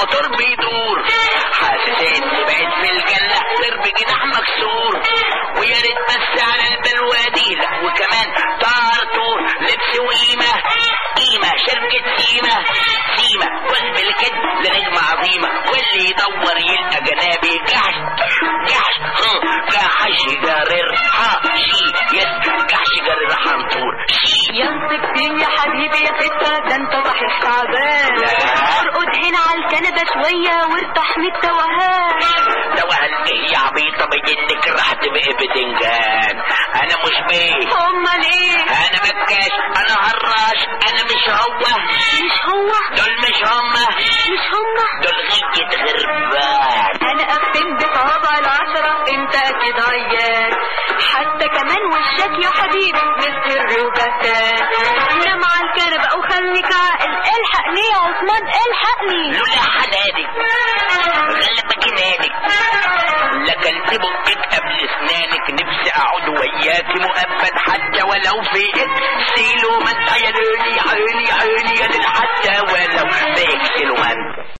الموتور بيدور، حاسس اني بقيت في الجنة طير بجناح مكسور. ويا ريت بس على البلواديلة وكمان طارتور لبس وقيمة، قيمة شركة سيمة، سيمة كل بالكد لنجمة عظيمة، واللي يدور يلقى جنابي جحش جحش جحش جرر حاشي يس جحش جرر حنطور شي. ينطق فين يا حبيبي يا ستة، ده انت صحيح تعبان. ارقد هنا على الكنبة شوية وارتاح من التوهان. توهان ايه يا عبيطة بيجنك راح تبقى بدنجان. انا مش بيه، امال ايه؟ انا مكاش، انا هراش، انا مش هو. مش هو؟ دول مش هما، مش هما؟ دول غية غربان. انا اختم بصوابع العشرة، انت اكيد عيان. حتى كمان وشك يا حبيبي مستر وبتان. نام على الكنبة وخليك عاقل، الحقني يا عثمان الحقني. لولا حنانك غلبك جنانك، لكلت بقك قبل اسنانك. نفسي اقعد وياك مؤبد حتى ولو في اكسيلو من. يا ليلي عيني عيني يا ليل حتى ولو في اكسيلو من.